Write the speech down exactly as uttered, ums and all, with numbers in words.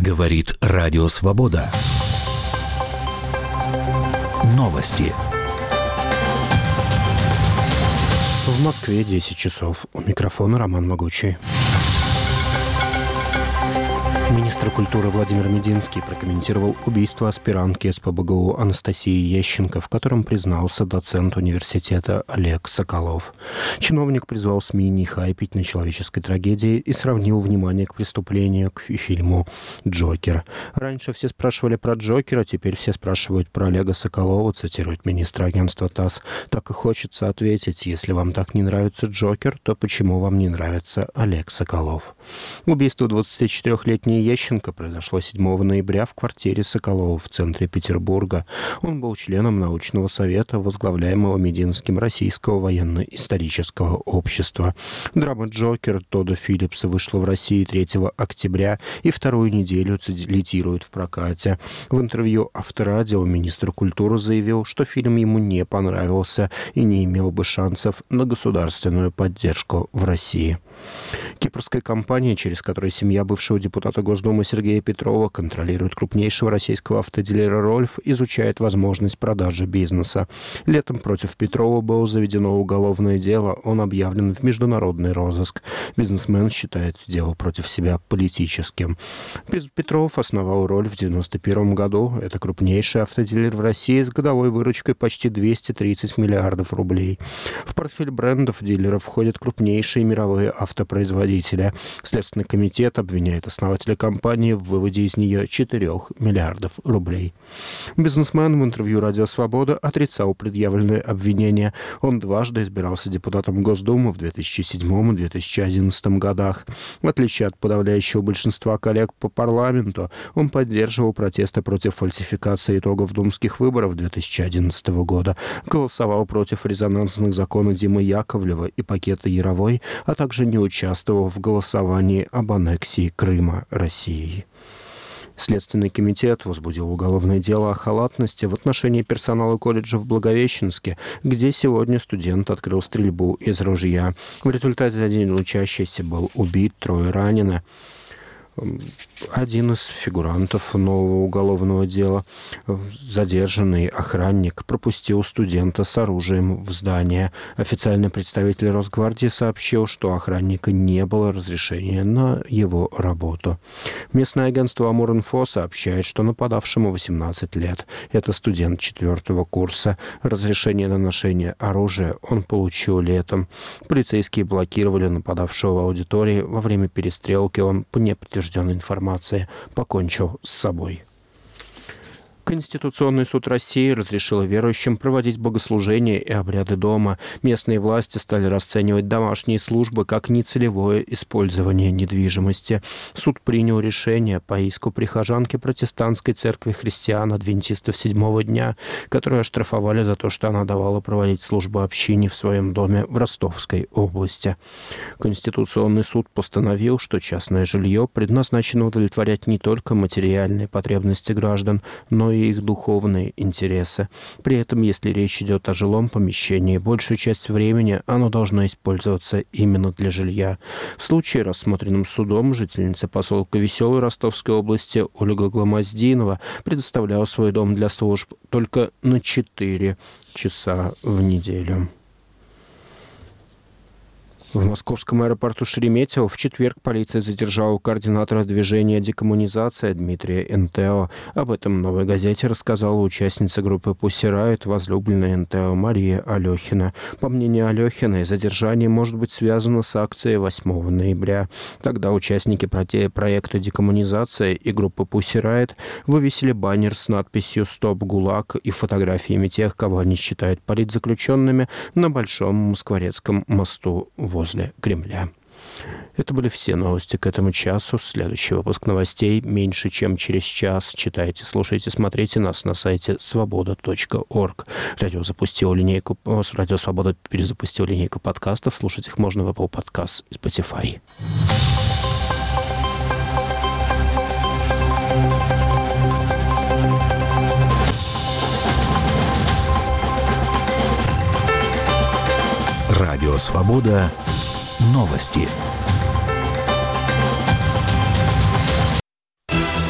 Говорит Радио Свобода. Новости. В Москве десять часов. У микрофона Роман Могучий. Министр культуры Владимир Мединский прокомментировал убийство аспирантки СПбГУ Анастасии Ещенко, в котором признался доцент университета Олег Соколов. Чиновник призвал СМИ не хайпить на человеческой трагедии и сравнил внимание к преступлению к фильму «Джокер». Раньше все спрашивали про Джокера, теперь все спрашивают про Олега Соколова, цитирует министр агентства ТАСС. Так и хочется ответить, если вам так не нравится Джокер, то почему вам не нравится Олег Соколов? Убийство двадцатичетырёхлетней Ещенко произошло седьмого ноября в квартире Соколова в центре Петербурга. Он был членом научного совета, возглавляемого Мединским Российского военно-исторического общества. Драма «Джокер» Тодда Филлипса вышла в России третьего октября и вторую неделю лидирует в прокате. В интервью Авторадио министр культуры заявил, что фильм ему не понравился и не имел бы шансов на государственную поддержку в России. Кипрская компания, через которую семья бывшего депутата Госдумы Сергея Петрова контролирует крупнейшего российского автодилера «Рольф», изучает возможность продажи бизнеса. Летом против Петрова было заведено уголовное дело, он объявлен в международный розыск. Бизнесмен считает дело против себя политическим. Петров основал «Рольф» в девяносто первом году. Это крупнейший автодилер в России с годовой выручкой почти двести тридцать миллиардов рублей. В портфель брендов дилера входят крупнейшие мировые автопроизводители. Следственный комитет обвиняет основателя компании в выводе из нее четырёх миллиардов рублей. Бизнесмен в интервью «Радио Свобода» отрицал предъявленные обвинения. Он дважды избирался депутатом Госдумы в две тысячи седьмом и две тысячи одиннадцатом годах. В отличие от подавляющего большинства коллег по парламенту, он поддерживал протесты против фальсификации итогов думских выборов две тысячи одиннадцатого года, голосовал против резонансных законов Димы Яковлева и пакета Яровой, а также не участвовал в голосовании об аннексии Крыма Россией. Следственный комитет возбудил уголовное дело о халатности в отношении персонала колледжа в Благовещенске, где сегодня студент открыл стрельбу из ружья. В результате один учащийся был убит, трое ранены. Один из фигурантов нового уголовного дела, задержанный охранник, пропустил студента с оружием в здание. Официальный представитель Росгвардии сообщил, что у охранника не было разрешения на его работу. Местное агентство Амур-Инфо сообщает, что нападавшему восемнадцать лет. Это студент четвертого курса. Разрешение на ношение оружия он получил летом. Полицейские блокировали нападавшего в аудитории. Во время перестрелки он, по неподтвержденной информации, покончил с собой. Конституционный суд России разрешил верующим проводить богослужения и обряды дома. Местные власти стали расценивать домашние службы как нецелевое использование недвижимости. Суд принял решение по иску прихожанки протестантской церкви христиан-адвентистов седьмого дня, которую оштрафовали за то, что она давала проводить службу общине в своем доме в Ростовской области. Конституционный суд постановил, что частное жилье предназначено удовлетворять не только материальные потребности граждан, но и их духовные интересы. При этом, если речь идет о жилом помещении, большую часть времени оно должно использоваться именно для жилья. В случае, рассмотренном судом, жительница поселка Веселой Ростовской области Ольга Гламоздинова предоставляла свой дом для служб только на четыре часа в неделю. В московском аэропорту Шереметьево в четверг полиция задержала координатора движения «Декоммунизация» Дмитрия Энтео. Об этом в «Новой газете» рассказала участница группы «Пусси Райот», возлюбленная Энтео Мария Алехина. По мнению Алехиной, задержание может быть связано с акцией восьмого ноября. Тогда участники проекта «Декоммунизация» и группы «Пусси Райот» вывесили баннер с надписью «Стоп ГУЛАГ» и фотографиями тех, кого они считают политзаключенными, на Большом Москворецком мосту в возле Кремля. Это были все новости к этому часу. Следующий выпуск новостей меньше, чем через час. Читайте, слушайте, смотрите нас на сайте свобода точка орг. Радио запустил линейку, Радио Свобода перезапустил линейку подкастов. Слушать их можно в Apple Podcast и Spotify. Радио Свобода. Новости.